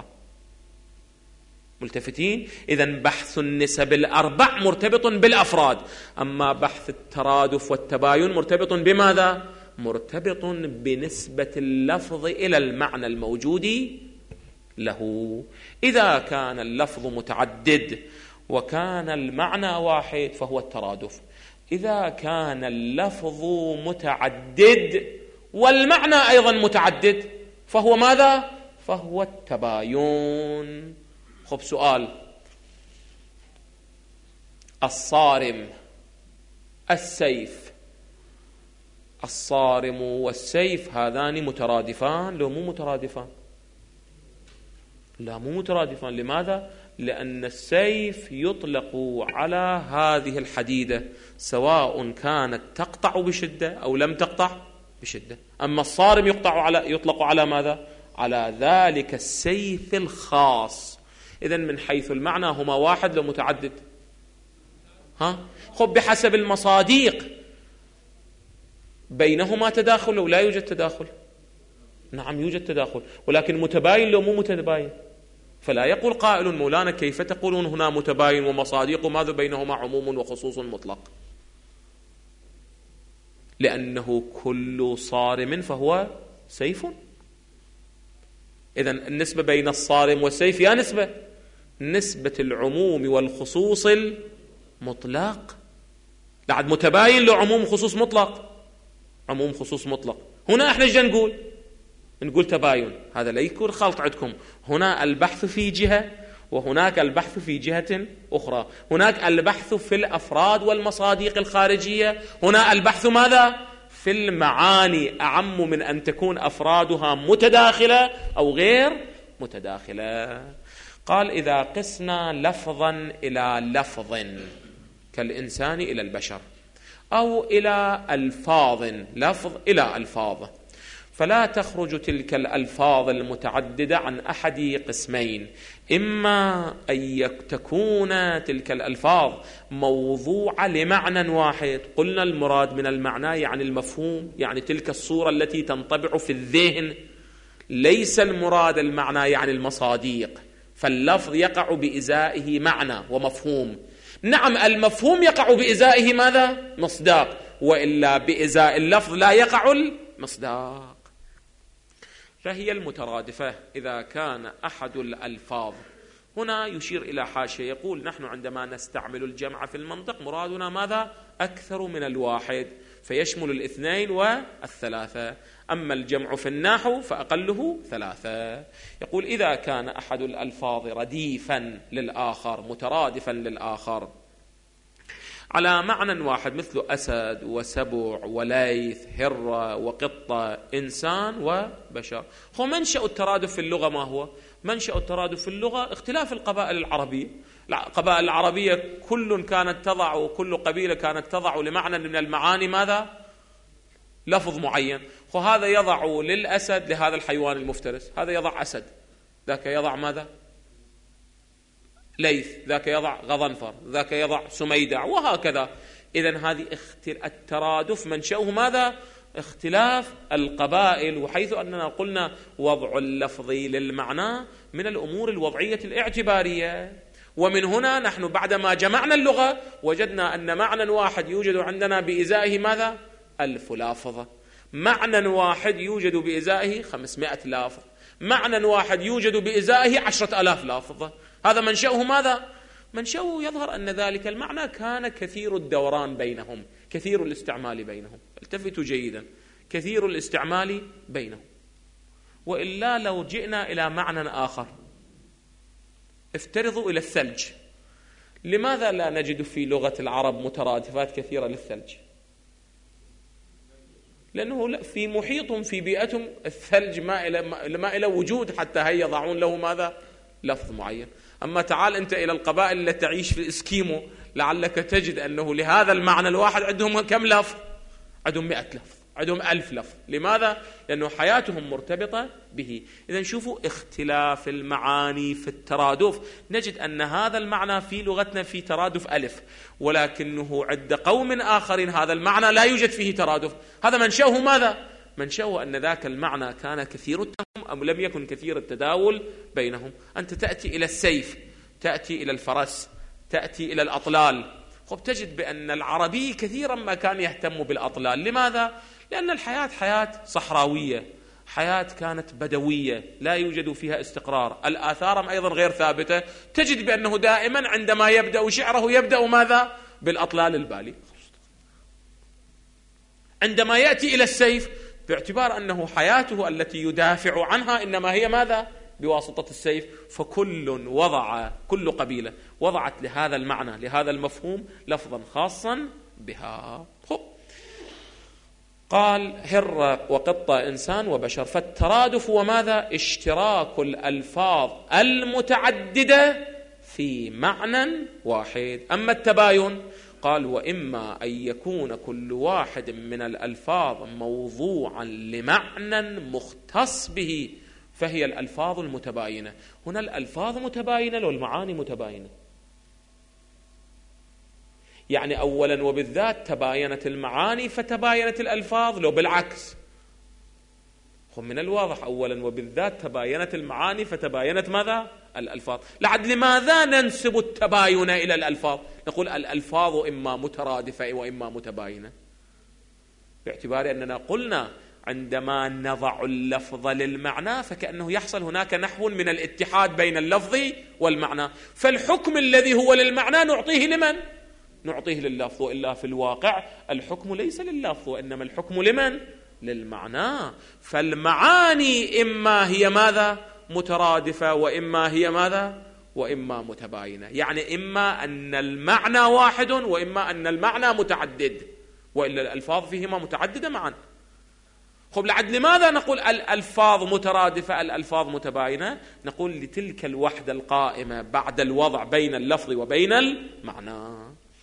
ملتفتين؟ إذن بحث النسب الأربع مرتبط بالأفراد، أما بحث الترادف والتباين مرتبط بماذا؟ مرتبط بنسبة اللفظ إلى المعنى الموجود له. إذا كان اللفظ متعدد وكان المعنى واحد فهو الترادف. إذا كان اللفظ متعدد والمعنى أيضا متعدد فهو ماذا؟ فهو التباين. خب سؤال، الصارم، السيف، الصارم والسيف هذان مترادفان لو مو مترادفان؟ لا مو مترادفان. لماذا؟ لأن السيف يطلق على هذه الحديدة سواء كانت تقطع بشدة أو لم تقطع بشدة، أما الصارم يقطع على يطلق على ماذا؟ على ذلك السيف الخاص. إذن من حيث المعنى هما واحد لو متعدد؟ ها؟ خب بحسب المصاديق بينهما تداخل لو لا يوجد تداخل؟ نعم يوجد تداخل، ولكن متباين لو مو متباين. فلا يقول قائل مولانا كيف تقولون هنا متباين ومصاديق ماذا بينهما عموم وخصوص مطلق؟ لأنه كل صارم فهو سيف. إذن النسبة بين الصارم والسيف يا نسبة نسبة العموم والخصوص المطلق. بعد متباين له عموم خصوص مطلق، عموم خصوص مطلق. هنا احنا ايش نقول؟ نقول تباين. هذا لا يكون خلط عندكم. هنا البحث في جهة وهناك البحث في جهة أخرى. هناك البحث في الأفراد والمصاديق الخارجية، هنا البحث ماذا؟ في المعاني، أعم من أن تكون أفرادها متداخلة أو غير متداخلة. قال إذا قسنا لفظا إلى لفظ كالإنسان إلى البشر، أو إلى ألفاظ، لفظ إلى ألفاظ، فلا تخرج تلك الألفاظ المتعددة عن أحد قسمين: إما أن تكون تلك الألفاظ موضوعة لمعنى واحد، قلنا المراد من المعنى يعني المفهوم، يعني تلك الصورة التي تنطبع في الذهن، ليس المراد المعنى يعني المصاديق، فاللفظ يقع بإزائه معنى ومفهوم. نعم المفهوم يقع بإزائه ماذا؟ مصداق، وإلا بإزاء اللفظ لا يقع المصداق. فهي المترادفة إذا كان أحد الألفاظ، هنا يشير إلى حاشية يقول: نحن عندما نستعمل الجمع في المنطق مرادنا ماذا؟ أكثر من الواحد، فيشمل الاثنين والثلاثة. أما الجمع في النحو فأقله ثلاثة. يقول: إذا كان أحد الألفاظ رديفا للآخر مترادفا للآخر على معنى واحد، مثل أسد وسبع وليث هرة وقطة إنسان وبشر. هو منشأ الترادف في اللغة ما هو؟ منشأ الترادف في اللغة اختلاف القبائل العربية. القبائل العربية كل كانت تضع، وكل قبيلة كانت تضع لمعنى من المعاني ماذا؟ لفظ معين. وهذا يضع للأسد لهذا الحيوان المفترس، هذا يضع أسد، ذاك يضع ماذا؟ ليث، ذاك يضع غضنفر، ذاك يضع سميدع، وهكذا. إذن هذه الترادف منشأه ماذا؟ اختلاف القبائل. وحيث أننا قلنا وضع اللفظ للمعنى من الأمور الوضعية الاعتبارية، ومن هنا نحن بعدما جمعنا اللغة وجدنا أن معنى واحد يوجد عندنا بإزائه ماذا؟ ألف لافظة، معنى واحد يوجد بإزائه خمسمائة لافظ، معنى واحد يوجد بإزائه عشرة ألاف لافظة. هذا منشأه ماذا؟ منشأه يظهر أن ذلك المعنى كان كثير الدوران بينهم، كثير الاستعمال بينهم. التفتوا جيدا، كثير الاستعمال بينهم. وإلا لو جئنا إلى معنى آخر، افترضوا إلى الثلج. لماذا لا نجد في لغة العرب مترادفات كثيرة للثلج؟ لأنه في محيطهم في بيئتهم الثلج ما إلى ما إلى وجود حتى هي يضعون له ماذا؟ لفظ معين. أما تعال أنت إلى القبائل التي تعيش في الإسكيمو، لعلك تجد أنه لهذا المعنى الواحد عندهم كم لفظ؟ عندهم مئة لفظ، عندهم ألف لفظ. لماذا؟ لأنه حياتهم مرتبطة به. إذن شوفوا اختلاف المعاني في الترادف. نجد أن هذا المعنى في لغتنا في ترادف ألف، ولكنه عند قوم آخرين هذا المعنى لا يوجد فيه ترادف. هذا منشأه ماذا؟ منشأه أن ذاك المعنى كان كثير التهم أم لم يكن كثير التداول بينهم. أنت تأتي إلى السيف، تأتي إلى الفرس، تأتي إلى الأطلال، خب تجد بأن العربي كثيرا ما كان يهتم بالأطلال. لماذا؟ لأن الحياة حياة صحراوية، حياة كانت بدوية لا يوجد فيها استقرار، الآثار أيضا غير ثابتة. تجد بأنه دائما عندما يبدأ شعره يبدأ ماذا؟ بالأطلال البالي. عندما يأتي إلى السيف باعتبار أنه حياته التي يدافع عنها إنما هي ماذا؟ بواسطة السيف. فكل وضع، كل قبيلة وضعت لهذا المعنى لهذا المفهوم لفظا خاصا بها. قال هرة وقطة إنسان وبشر. فالترادف وماذا؟ اشتراك الألفاظ المتعددة في معنى واحد. أما التباين قال وإما أن يكون كل واحد من الألفاظ موضوعا لمعنى مختص به فهي الألفاظ المتباينة. هنا الألفاظ متباينة والمعاني متباينة، يعني أولا وبالذات تباينت المعاني فتباينت الألفاظ، لو بالعكس من الواضح أولا وبالذات تباينت المعاني فتباينت ماذا؟ الألفاظ. لعد لماذا ننسب التباين إلى الألفاظ؟ نقول الألفاظ إما مترادفة وإما متباينة، باعتبار أننا قلنا عندما نضع اللفظ للمعنى فكأنه يحصل هناك نحو من الاتحاد بين اللفظ والمعنى، فالحكم الذي هو للمعنى نعطيه لمن؟ نعطيه لللفظ. وإلا في الواقع الحكم ليس لللفظ وإنما الحكم لمن؟ للمعنى. فالمعاني إما هي ماذا؟ مترادفة وإما هي ماذا؟ وإما متباينة، يعني إما أن المعنى واحد وإما أن المعنى متعدد، وإلا الألفاظ فيهما متعددة معا. خب لعد لماذا نقول الألفاظ مترادفة الألفاظ متباينة؟ نقول لتلك الوحدة القائمة بعد الوضع بين اللفظ وبين المعنى.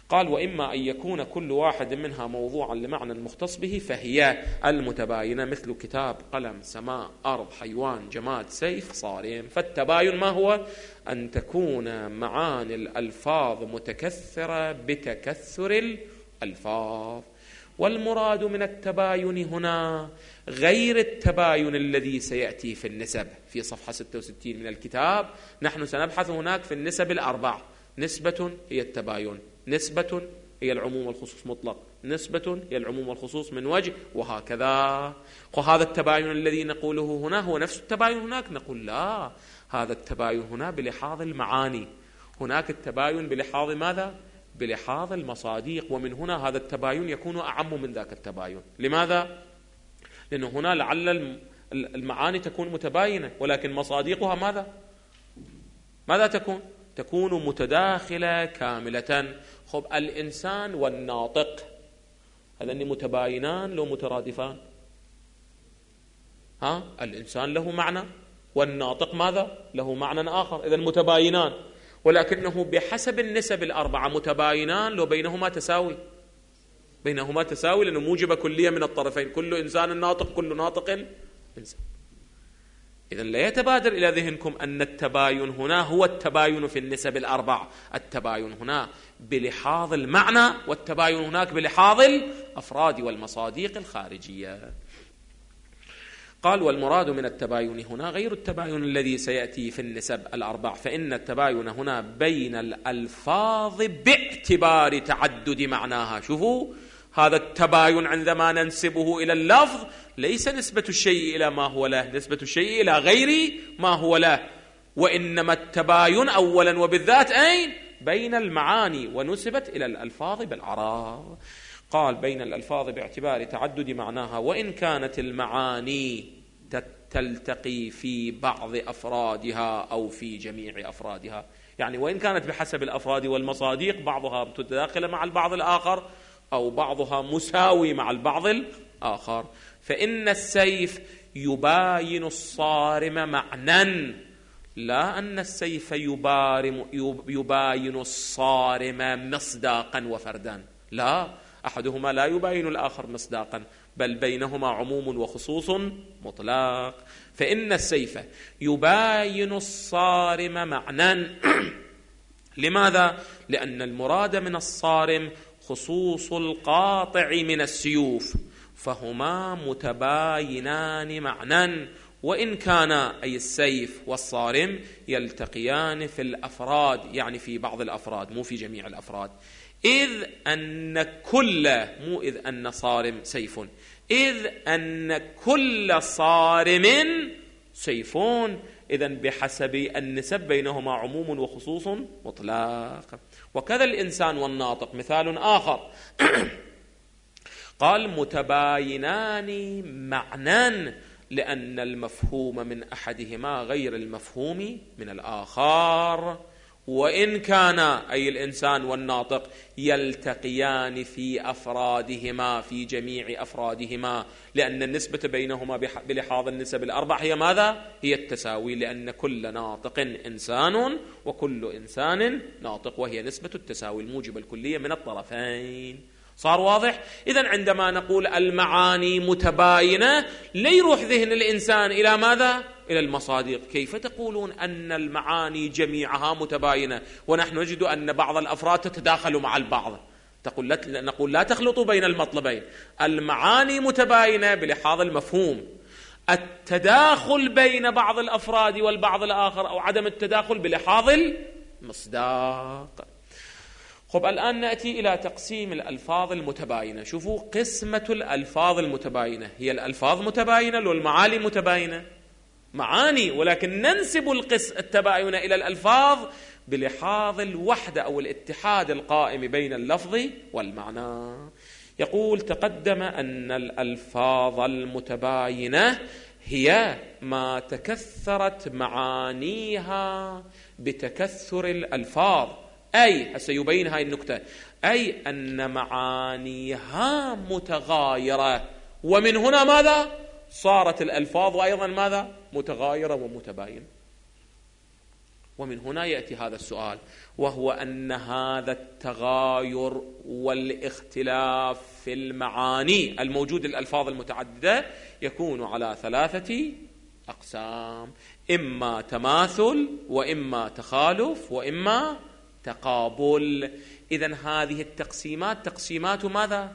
قال وإما أن يكون كل واحد منها موضوعا لمعنى مختص به فهي المتباينة، مثل كتاب، قلم، سماء، أرض، حيوان، جماد، سيف، صارم. فالتباين ما هو؟ أن تكون معاني الألفاظ متكثرة بتكثر الألفاظ. والمراد من التباين هنا غير التباين الذي سيأتي في النسب في صفحة ستة وستين من الكتاب. نحن سنبحث هناك في النسب الأربع. نسبة هي التباين، نسبة هي العموم والخصوص مطلق، نسبة هي العموم والخصوص من وجه، وهكذا. وهذا التباين الذي نقوله هنا هو نفس التباين هناك؟ نقول لا، هذا التباين هنا بلحاظ المعاني، هناك التباين بلحاظ ماذا؟ بلحاظ المصاديق. ومن هنا هذا التباين يكون أعم من ذاك التباين. لماذا؟ لأنه هنا لعل المعاني تكون متباينة ولكن مصاديقها ماذا؟ ماذا تكون؟ تكون متداخلة كاملة. خب الإنسان والناطق هذان متباينان لو مترادفان؟ ها؟ الإنسان له معنى والناطق ماذا؟ له معنى آخر، إذن متباينان، ولكنه بحسب النسب الأربعة متباينان لو بينهما تساوي. بينهما تساوي لأنه موجب كلية من الطرفين، كل إنسان ناطق، كل ناطق إنسان. إذن لا يتبادر إلى ذهنكم أن التباين هنا هو التباين في النسب الأربع. التباين هنا بلحاظ المعنى، والتباين هناك بلحاظ الأفراد والمصاديق الخارجية. قال والمراد من التباين هنا غير التباين الذي سيأتي في النسب الأربع، فإن التباين هنا بين الألفاظ باعتبار تعدد معناها. شوفوا هذا التباين عندما ننسبه إلى اللفظ ليس نسبة الشيء إلى ما هو له، نسبة الشيء إلى غير ما هو له، وإنما التباين أولا وبالذات أين؟ بين المعاني، ونسبت إلى الألفاظ بالعراض. قال بين الألفاظ باعتبار تعدد معناها، وإن كانت المعاني تلتقي في بعض أفرادها أو في جميع أفرادها. يعني وإن كانت بحسب الأفراد والمصاديق بعضها متداخلة مع البعض الآخر أو بعضها مساوي مع البعض الآخر. فإن السيف يباين الصارم معنى، لا أن السيف يبارم يباين الصارم مصداقا وفردا، لا، أحدهما لا يباين الآخر مصداقا، بل بينهما عموم وخصوص مطلق. فإن السيف يباين الصارم معنى. لماذا؟ لأن المراد من الصارم خصوص القاطع من السيوف، فهما متباينان معنى، وإن كان أي السيف والصارم يلتقيان في الأفراد، يعني في بعض الأفراد مو في جميع الأفراد. إذ أن كل، مو إذ أن صارم سيف، إذ أن كل صارم سيفون. إذن بحسب النسب بينهما عموم وخصوص مطلق. وكذا الإنسان والناطق مثال آخر. قال متباينان معنى، لأن المفهوم من أحدهما غير المفهوم من الآخر، وإن كان أي الإنسان والناطق يلتقيان في أفرادهما في جميع أفرادهما، لأن النسبة بينهما بلحاظ النسب الأربع هي ماذا؟ هي التساوي، لأن كل ناطق إنسان وكل إنسان ناطق، وهي نسبة التساوي الموجبة الكلية من الطرفين. صار واضح؟ إذن عندما نقول المعاني متباينة لا يروح ذهن الإنسان إلى ماذا؟ إلى المصادق. كيف تقولون أن المعاني جميعها متباينة ونحن نجد أن بعض الأفراد تتداخل مع البعض؟ تقول لا، نقول لا تخلطوا بين المطلبين. المعاني متباينة بلحاظ المفهوم، التداخل بين بعض الأفراد والبعض الآخر أو عدم التداخل بلحاظ المصداق. خب الآن نأتي إلى تقسيم الألفاظ المتباينة. شوفوا قسمة الألفاظ المتباينة، هي الألفاظ متباينة والمعاني متباينة؟ معاني، ولكن ننسب التباين إلى الألفاظ بلحاظ الوحدة أو الاتحاد القائم بين اللفظ والمعنى. يقول تقدم أن الألفاظ المتباينة هي ما تكثرت معانيها بتكثر الألفاظ، أي سيبين هاي النكتة، أي أن معانيها متغايرة، ومن هنا ماذا؟ صارت الألفاظ أيضا ماذا؟ متغايرة ومتباينة. ومن هنا يأتي هذا السؤال، وهو أن هذا التغاير والاختلاف في المعاني الموجود الألفاظ المتعددة يكون على ثلاثة أقسام: إما تماثل، وإما تخالف، وإما تقابل. إذن هذه التقسيمات تقسيمات ماذا؟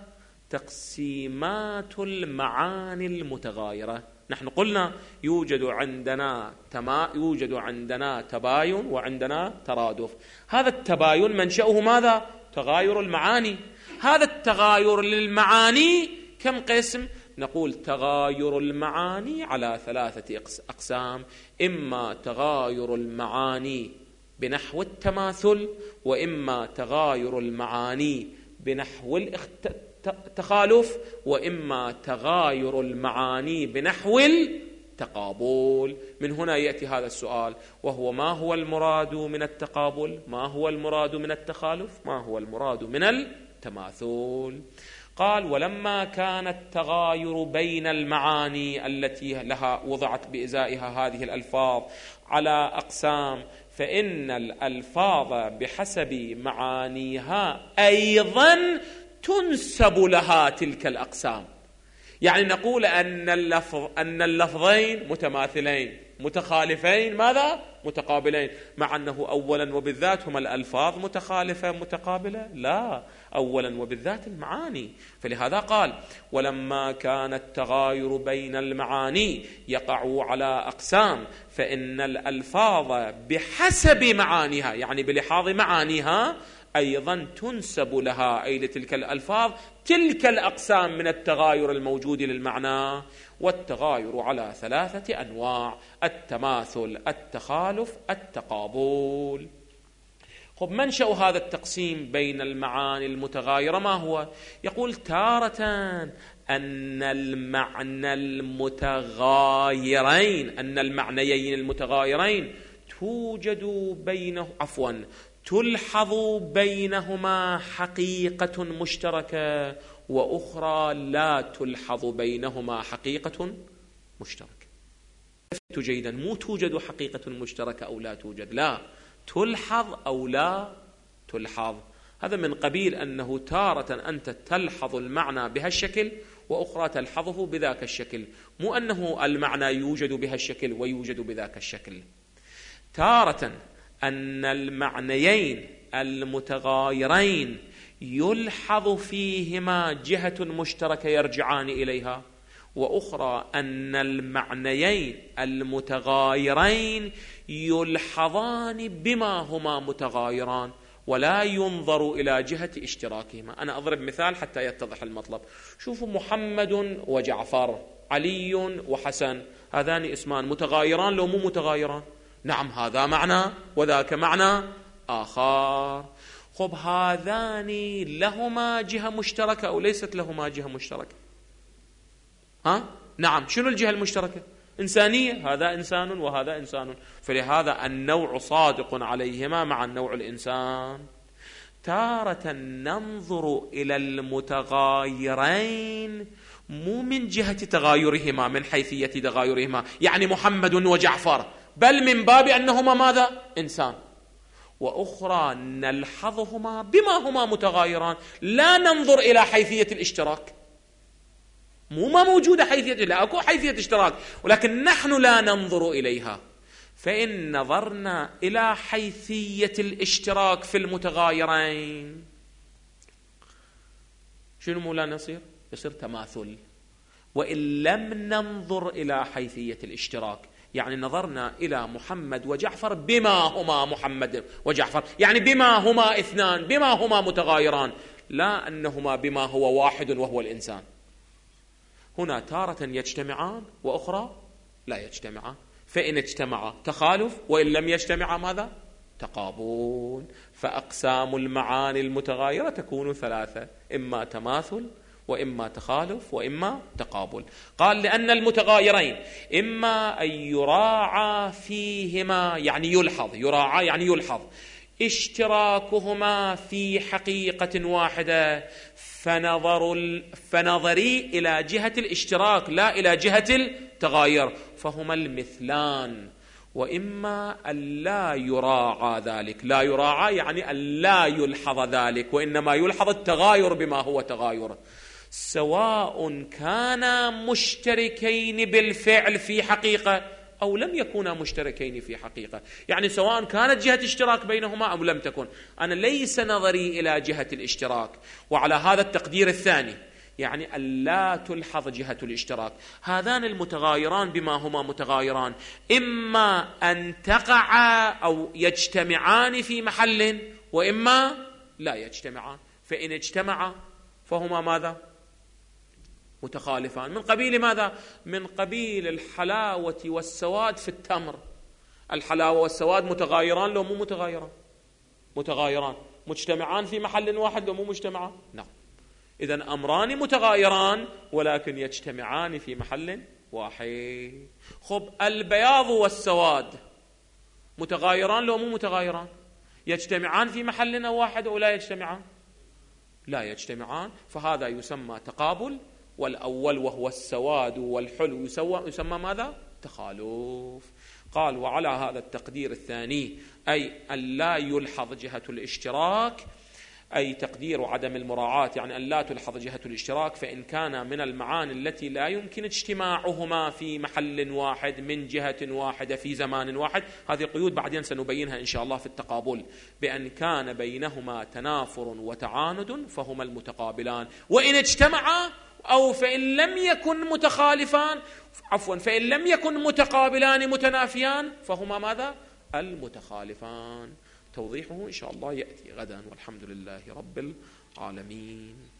تقسيمات المعاني المتغايرة. نحن قلنا يوجد عندنا تما يوجد عندنا تباين وعندنا ترادف. هذا التباين منشأه ماذا؟ تغاير المعاني. هذا التغاير للمعاني كم قسم؟ نقول تغاير المعاني على ثلاثة أقسام: إما تغاير المعاني بنحو التماثل، وإما تغاير المعاني بنحو التخالف، وإما تغاير المعاني بنحو التقابل. من هنا يأتي هذا السؤال، وهو: ما هو المراد من التقابل؟ ما هو المراد من التخالف؟ ما هو المراد من التماثل؟ قال: ولما كان التغاير بين المعاني التي لها وضعت بإزائها هذه الألفاظ على أقسام، فإن الألفاظ بحسب معانيها أيضا تنسب لها تلك الأقسام. يعني نقول أن اللفظ أن اللفظين متماثلين متخالفين ماذا؟ متقابلين، مع أنه أولا وبالذات هما الألفاظ متخالفة متقابلة؟ لا، أولا وبالذات المعاني. فلهذا قال: ولما كان التغاير بين المعاني يقع على أقسام، فإن الألفاظ بحسب معانيها، يعني بلحاظ معانيها، أيضا تنسب لها، أي لتلك الألفاظ، تلك الأقسام من التغاير الموجود للمعنى. والتغاير على ثلاثة أنواع: التماثل، التخالف، التقابل. خب، منشأ هذا التقسيم بين المعاني المتغايرة ما هو؟ يقول: تارة أن المعنى المتغايرين أن المعنيين المتغايرين توجد بينه عفوا تلحظ بينهما حقيقة مشتركة، وأخرى لا تلحظ بينهما حقيقة مشتركة. جيدا، مو توجد حقيقة مشتركة أو لا توجد، لا، تلحظ أو لا تلحظ. هذا من قبيل أنه تارة أنت تلحظ المعنى بهالشكل، وأخرى تلحظه بذاك الشكل، مو أنه المعنى يوجد بهالشكل ويوجد بذاك الشكل. تارة أن المعنيين المتغايرين يلحظ فيهما جهة مشتركة يرجعان إليها، وأخرى أن المعنيين المتغايرين يلحظان بما هما متغايران ولا ينظر إلى جهة اشتراكهما. أنا أضرب مثال حتى يتضح المطلب. شوفوا: محمد وجعفر، علي وحسن، هذان اسمان متغايران لو مو متغايران؟ نعم، هذا معنى وذاك معنى آخر. خب، هذان لهما جهة مشتركة أو ليست لهما جهة مشتركة؟ ها؟ نعم. شنو الجهة المشتركة؟ إنسانية، هذا إنسان وهذا إنسان، فلهذا النوع صادق عليهما مع النوع الإنسان. تارة ننظر إلى المتغايرين مو من جهة تغايرهما، من حيثية تغايرهما، يعني محمد وجعفر، بل من باب أنهما ماذا؟ إنسان. وأخرى نلحظهما بما هما متغايران، لا ننظر إلى حيثية الاشتراك، مو ما موجودة حيثية، لا أكو حيثية اشتراك، ولكن نحن لا ننظر إليها. فإن نظرنا إلى حيثية الاشتراك في المتغايرين، شنو مولا نصير؟ يصير تماثل. وإن لم ننظر إلى حيثية الاشتراك، يعني نظرنا إلى محمد وجعفر بما هما محمد وجعفر، يعني بما هما اثنان، بما هما متغايران، لا أنهما بما هو واحد وهو الإنسان. هنا تارة يجتمعان وأخرى لا يجتمعان. فإن اجتمعا تخالف، وإن لم يجتمعا ماذا؟ تقابل. فأقسام المعاني المتغايرة تكون ثلاثة: إما تماثل، وإما تخالف، وإما تقابل. قال: لأن المتغايرين إما أن يراعى فيهما، يعني يلحظ، يراعى يعني يلحظ اشتراكهما في حقيقة واحدة، فنظر فنظري إلى جهة الاشتراك لا إلى جهة التغاير، فهما المثلان. وإما أن لا يراعى ذلك. لا يراعى يعني أن لا يلحظ ذلك، وإنما يلحظ التغاير بما هو تغاير، سواء كانا مشتركين بالفعل في حقيقة أو لم يكونا مشتركين في حقيقة. يعني سواء كانت جهة اشتراك بينهما أو لم تكن. أنا ليس نظري إلى جهة الاشتراك، وعلى هذا التقدير الثاني يعني أن لا تلحظ جهة الاشتراك. هذان المتغايران بما هما متغايران إما أن تقع أو يجتمعان في محل، وإما لا يجتمعان. فإن اجتمعا فهما ماذا؟ متخالفان. من قبيل ماذا؟ من قبيل الحلاوة والسواد في التمر. الحلاوة والسواد متغايران لو مو متغايران؟ متغايران. مجتمعان في محل واحد لو مو مجتمعان؟ نعم. إذن أمران متغايران ولكن يجتمعان في محل واحد. خب البياض والسواد متغايران لو مو متغايران؟ يجتمعان في محل واحد أو لا يجتمعان؟ لا يجتمعان. فهذا يسمى تقابل، والأول وهو السواد والحلو يسوى يسمى ماذا؟ تخالف. قال وعلى هذا التقدير الثاني أي أن لا يلحظ جهة الاشتراك، أي تقدير عدم المراعاة يعني أن لا تلحظ جهة الاشتراك، فإن كان من المعاني التي لا يمكن اجتماعهما في محل واحد من جهة واحدة في زمان واحد. هذه قيود بعدين سنبينها إن شاء الله في التقابل، بأن كان بينهما تنافر وتعاند فهما المتقابلان. وإن اجتمعا أو فإن لم يكن متخالفان عفوا فإن لم يكن متقابلان متنافيان فهما ماذا؟ المتخالفان. توضيحه إن شاء الله يأتي غدا، والحمد لله رب العالمين.